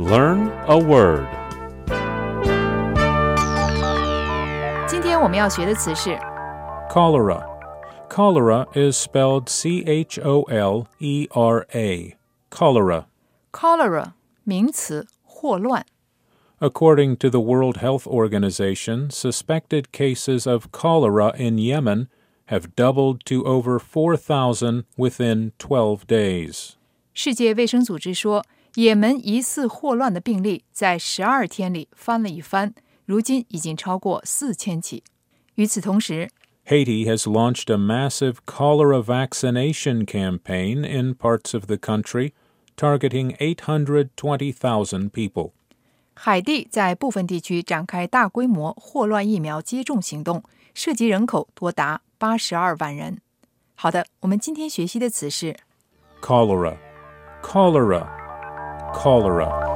Learn a word. 今天我们要学的词是 Cholera. Cholera is spelled Cholera. Cholera. cholera 名词，霍乱。 According to the World Health Organization, suspected cases of cholera in Yemen have doubled to over 4,000 within 12 days. 世界卫生组织说，也门疑似霍乱的病例在12天里翻了一番，如今已经超过4000起。与此同时， Haiti has launched a massive cholera vaccination campaign in parts of the country, targeting 820,000 people. 海地在部分地区展开大规模霍乱疫苗接种行动，涉及人口多达82万人。好的，我们今天学习的词是 Cholera. Cholera. Cholera.